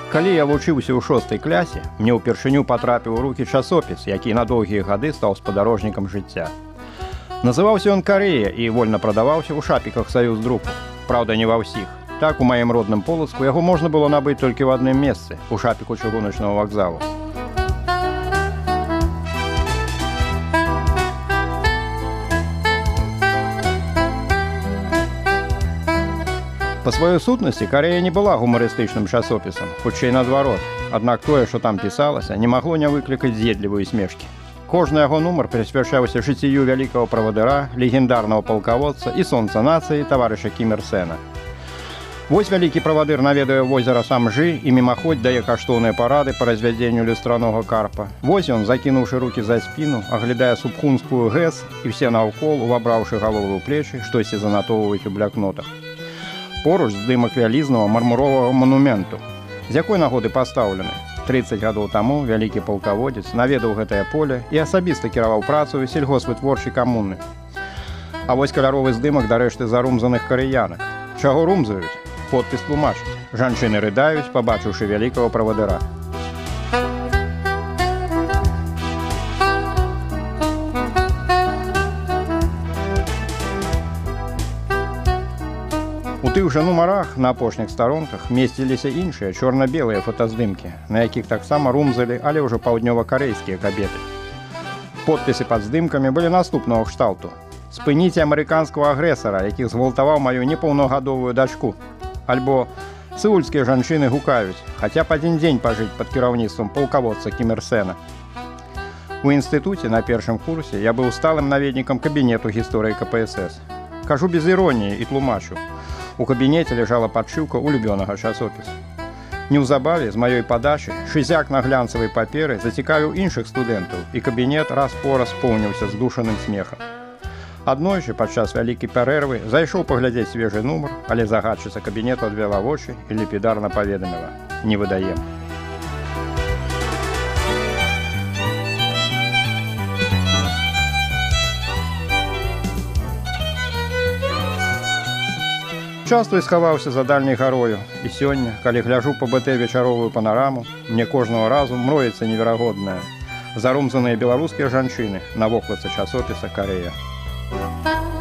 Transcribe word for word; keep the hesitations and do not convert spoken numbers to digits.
Калі я вучыўся ў шостай клясе, мне ўпершыню патрапіў у рукі часопіс, які на доўгія гады стаў спадарожнікам жыцця. Называўся ён «Карэя» і вольна прадаваўся ў шапіках «Саюздруку». Праўда, не ва ўсіх. Так, у маім родным Полацку яго можна было набыць толькі ў адным месцы, у шапіку чыгуначнага вакзалу. Па сваёй сутнасці «Карэя» не была гумарыстычным часопісам, хутчэй наадварот. Аднак тое, што там пісалася, не магло не выклікаць з'едлівыя смешкі. Кожны яго нумар прысвячаўся жыццю вялікага правадыра, легендарнага палкаводца і сонца нацыі таварыша Кім Ір Сэна. Вось вялікі правадыр наведае возера Самжы і мімаходзь дае каштоўныя парады па развядзенню люстранога карпа. Вось ён, закінуўшы рукі за спіну, аглядае Субхунскую ГЭС і все наўкол, увабраўшы галовы ў плечы, штосьці занатоўваюць у блякнотах. Поруч здымак вялізнага мармуровага манументу, з якой нагоды пастаўлены. трыццаць гадоў таму вялікі палкаводзец наведаў гэтае поле і асабіста кіраваў працаю сельгосвытворчай камуны. А вось каляровы здымак дарэшты зарумзаных карэянак. Чаго румзаюць? Подпіс тлумачыць. Жанчыны рыдаюць, пабачыўшы вялікага правадыра. У тых жа нумарах на апошніх старонках месціліся іншыя чорна-белыя фотаздымкі, на якіх таксама румзалі, але ўжо паўднёва-карэйскія кабеты. Подпісы пад здымкамі былі наступнага кшталту. «Спыніце амерыканскага агрэсара, які згвалтаваў маю непаўнагадовую дачку». Альбо «Сеульскія жанчыны гукаюць, хаця б адзін дзень пажыць пад кіраўніцтвам палкаводца Кім Ір Сэна». У інстытуце на першым курсе я быў сталым наведнікам кабінету гісторыі ка пэ эс эс. Кажу без іроніі і тлумачу. У кабінеце ляжала падшыўка улюбёнага часопісу. Неўзабаве з маёй падачы шызяк на глянцавай паперы зацікавіў іншых студэнтаў, і кабінет раз-пораз поўніўся здушаным смехам. Аднойчы падчас вялікай пярэрвы зайшоў паглядзець свежы нумар, але загадчыца кабінету адвяла вочы і лепідарна паведаміла: «Не выдаем». Часто схаваўся за дальняй гарою, і сёння, калі гляжу па бэ тэ вечаровую панараму, мне кожнага разу мроецца неверагоднае. Зарумзаныя беларускія жанчыны на вокладцы часопіса «Карэя».